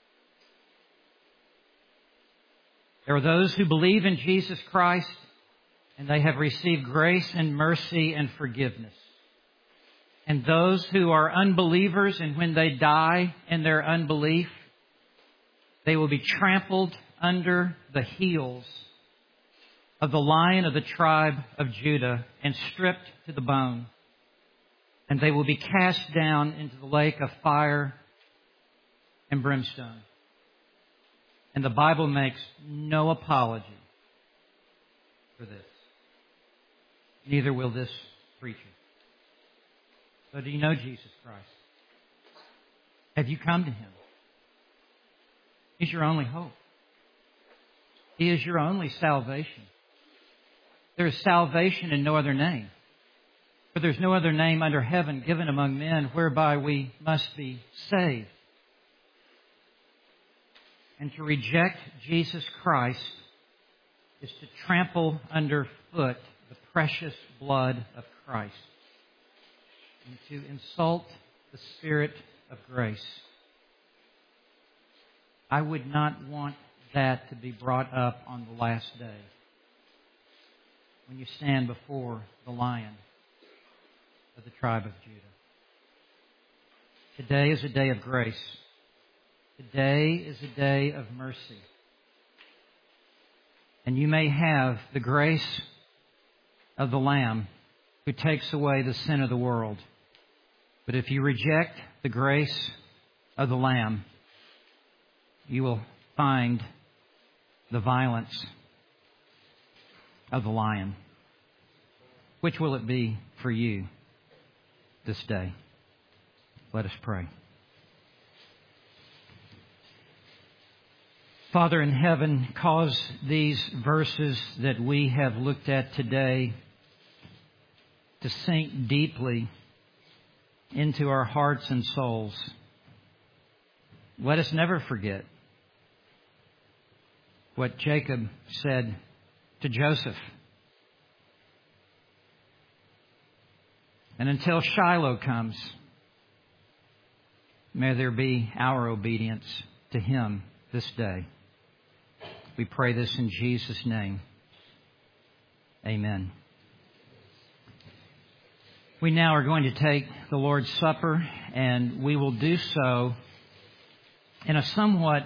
There are those who believe in Jesus Christ and they have received grace and mercy and forgiveness. And those who are unbelievers, and when they die in their unbelief, they will be trampled under the heels of the Lion of the tribe of Judah and stripped to the bone. And they will be cast down into the lake of fire and brimstone. And the Bible makes no apology for this. Neither will this preacher. So do you know Jesus Christ? Have you come to Him? He's your only hope. He is your only salvation. There is salvation in no other name. For there's no other name under heaven given among men whereby we must be saved. And to reject Jesus Christ is to trample underfoot the precious blood of Christ and to insult the Spirit of grace. I would not want that to be brought up on the last day when you stand before the Lion of the tribe of Judah. Today is a day of grace. Today is a day of mercy. And you may have the grace of the Lamb who takes away the sin of the world. But if you reject the grace of the Lamb, you will find the violence of the lion. Which will it be for you this day? Let us pray. Father in heaven, cause these verses that we have looked at today to sink deeply into our hearts and souls. Let us never forget what Jacob said to Joseph. And until Shiloh comes, may there be our obedience to Him this day. We pray this in Jesus' name. Amen. We now are going to take the Lord's Supper, and we will do so in a somewhat,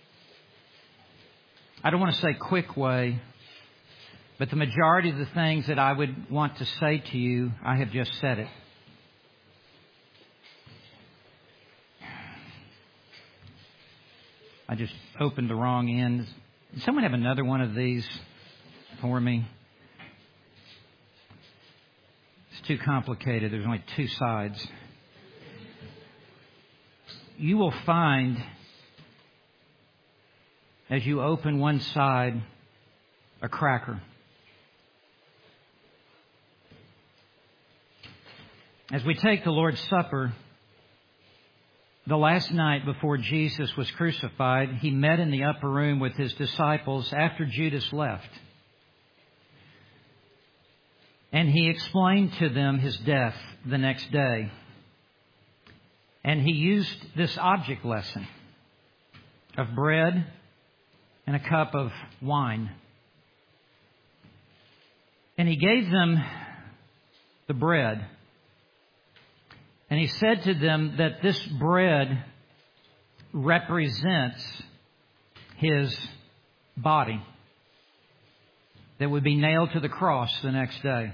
I don't want to say quick way, but the majority of the things that I would want to say to you, I have just said it. I just opened the wrong end. Does someone have another one of these for me? It's too complicated. There's only two sides. You will find, as you open one side, a cracker. As we take the Lord's Supper, the last night before Jesus was crucified, He met in the upper room with His disciples after Judas left. And He explained to them His death the next day. And He used this object lesson of bread and a cup of wine. And He gave them the bread. And He said to them that this bread represents His body that would be nailed to the cross the next day.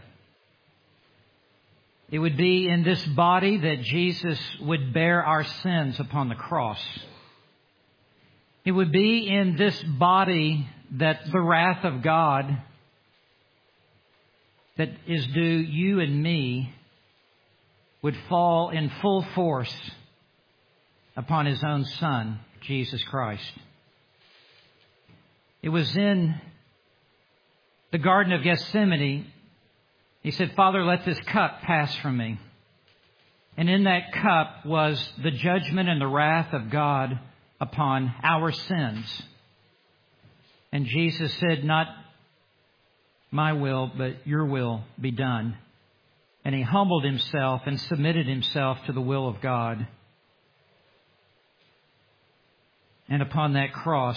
It would be in this body that Jesus would bear our sins upon the cross. It would be in this body that the wrath of God that is due you and me would fall in full force upon His own Son, Jesus Christ. It was in the Garden of Gethsemane. He said, Father, let this cup pass from me. And in that cup was the judgment and the wrath of God upon our sins. And Jesus said, not my will, but your will be done. And He humbled Himself and submitted Himself to the will of God. And upon that cross,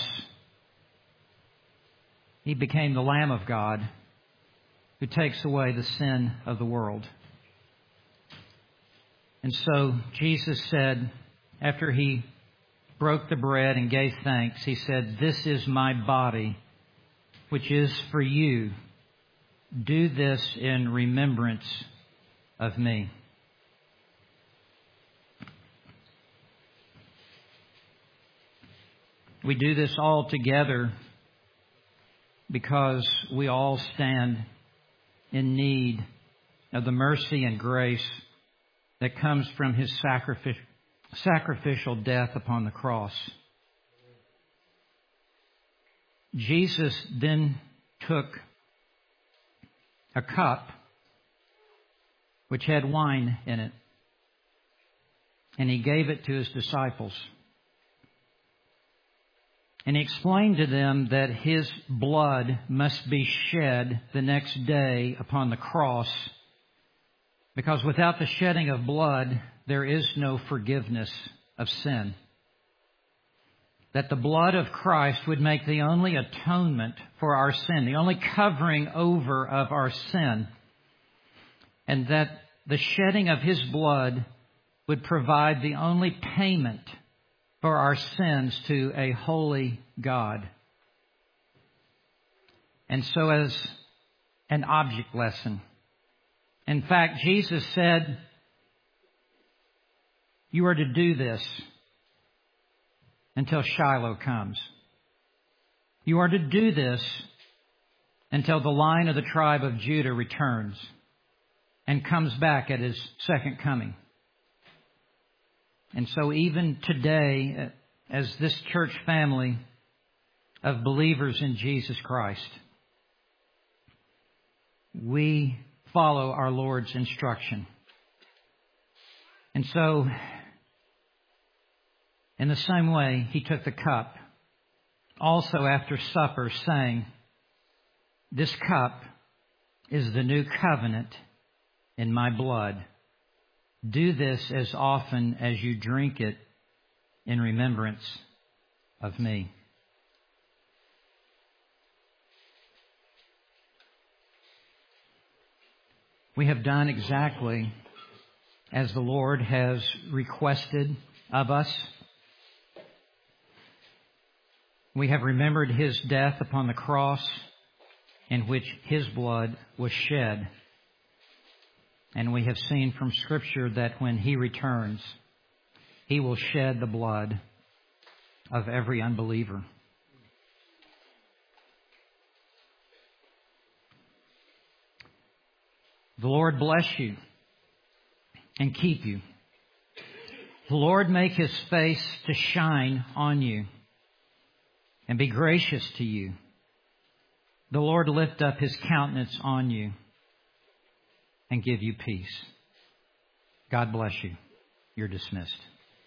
He became the Lamb of God who takes away the sin of the world. And so Jesus said, after He broke the bread and gave thanks, He said, this is my body, which is for you. Do this in remembrance of me. We do this all together because we all stand in need of the mercy and grace that comes from His sacrificial death upon the cross. Jesus then took a cup which had wine in it, and He gave it to His disciples. And He explained to them that His blood must be shed the next day upon the cross, because without the shedding of blood, there is no forgiveness of sin. That the blood of Christ would make the only atonement for our sin, the only covering over of our sin. And that the shedding of His blood would provide the only payment for our sins to a holy God. And so as an object lesson, in fact, Jesus said, you are to do this until Shiloh comes. You are to do this until the Lion of the tribe of Judah returns and comes back at His second coming. And so even today, as this church family of believers in Jesus Christ, we follow our Lord's instruction. And so, in the same way, He took the cup, also after supper, saying, this cup is the new covenant in my blood. Do this as often as you drink it in remembrance of me. We have done exactly as the Lord has requested of us. We have remembered His death upon the cross in which His blood was shed. And we have seen from Scripture that when He returns, He will shed the blood of every unbeliever. The Lord bless you and keep you. The Lord make His face to shine on you and be gracious to you. The Lord lift up His countenance on you and give you peace. God bless you. You're dismissed.